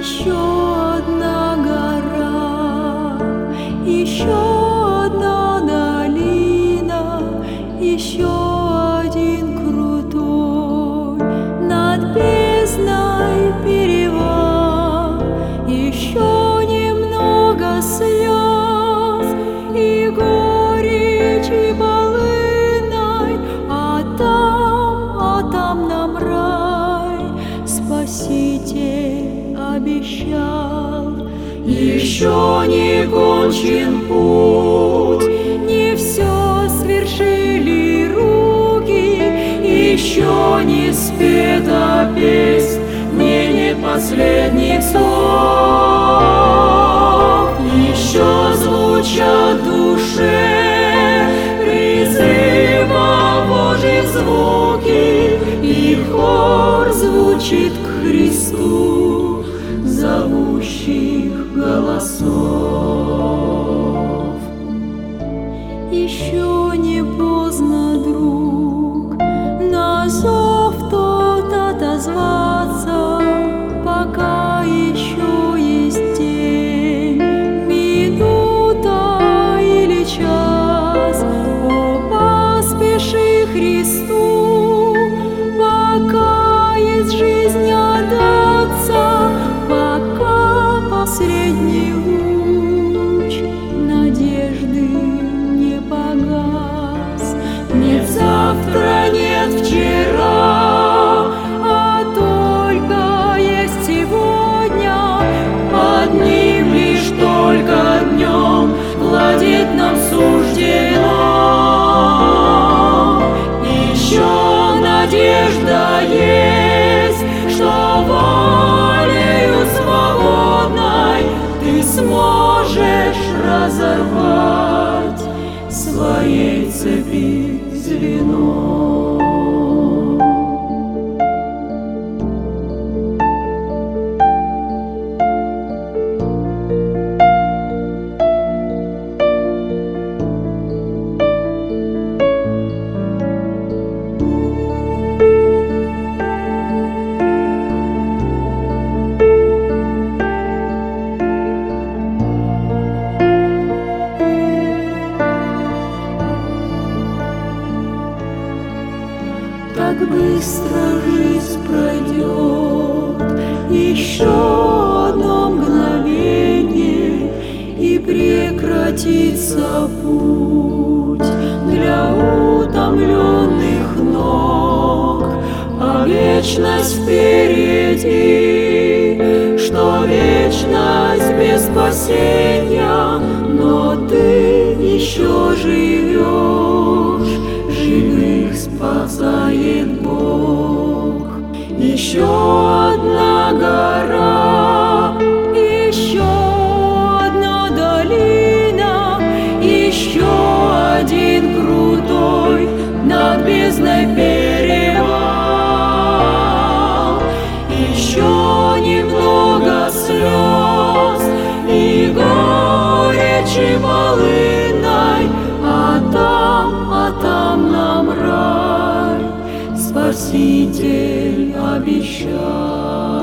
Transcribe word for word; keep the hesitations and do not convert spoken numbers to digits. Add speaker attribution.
Speaker 1: Еще одна гора, еще одна долина, еще один крутой над бездной перевал. Еще немного слез и горечи полынной, а там, а там нам рай Спаситель обещал. Еще не кончен путь, не все свершили руки, еще не спета песнь, не нет последних слов. Еще звучат в душе призыва Божьих звуки, и хор звучит к Христу зовущих голосов. Еще не поздно, друг, на зов тот отозваться, пока еще есть день, минута или час. О, поспеши Христу, пока есть жизнь отдаться, пока последний луч надежды не погас. Нет завтра, нет вчера, а только есть сегодня. Одним лишь только днем владеть нам суждено. Еще надежда есть, что волею свободной ты сможешь разорвать своей цепи звено. Так быстро жизнь пройдет, еще одно мгновение, и прекратится путь для утомленных ног. А вечность впереди, что вечность без спасения, но ты еще живешь, живых спасает Бог. Еще одна гора, еще одна долина, еще один крутой над бездной перевал. Еще немного слез и горечи полынной, а там, а там нам рай Спаситель обещал.